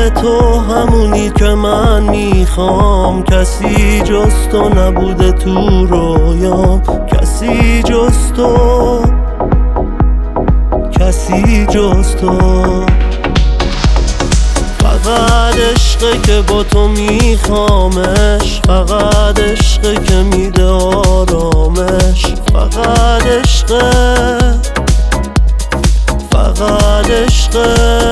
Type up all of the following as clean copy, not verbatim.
تو همونی که من میخوام، کسی جز تو نبوده تو رویام، کسی جز تو، کسی جز تو. فقط عشقه که با تو میخوامش، فقط عشقه که میده آرامش، فقط عشقه، فقط عشقه.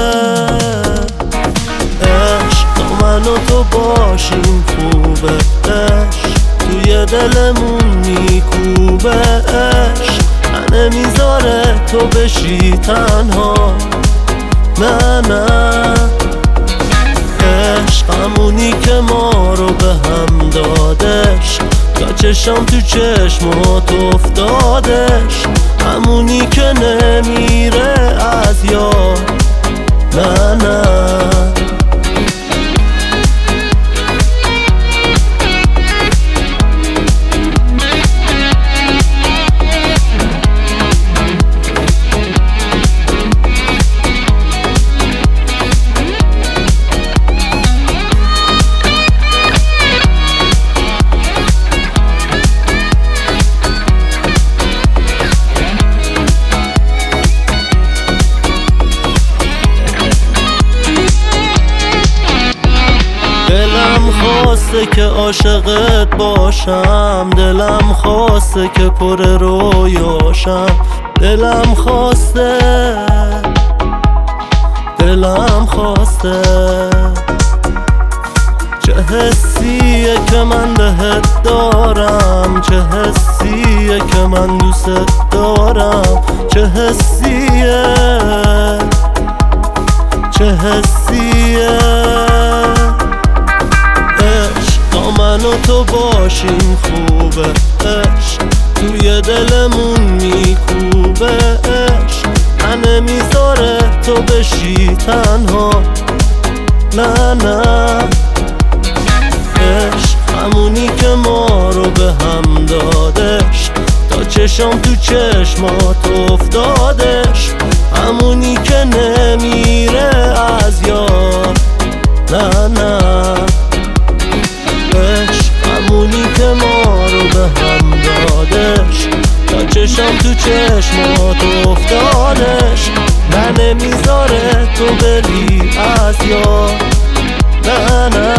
عشق من و تو باشیم خوبه، عشق توی دلمون میکوبه، عشق نمیذاره تو بشی تنها، نه نه. عشق همونی که ما رو به هم دادش، تا چشم تو چشمات افتادش، همونی که نمیره از یاد، نه نه. دلم خواسته که عاشقت باشم، دلم خواسته که پر رویاشم، دلم خواسته، دلم خواسته. چه حسیه که من بهت دارم، چه حسیه که من دوست دارم، چه حسیه، چه حسیه. من و تو باشیم خوبه، عشق توی دلمون میکوبه، عشق نمیذاره تو بشی تنها، نه نه. عشق همونی که ما رو به هم دادش، تا چشم تو چشمات افتادش، همونی که نمیره از یاد، نه نه. همونی که ما رو به هم دادش، تا چشم تو چشمات افتادش، نه نمیذاره تو بری از یاد، نه نه.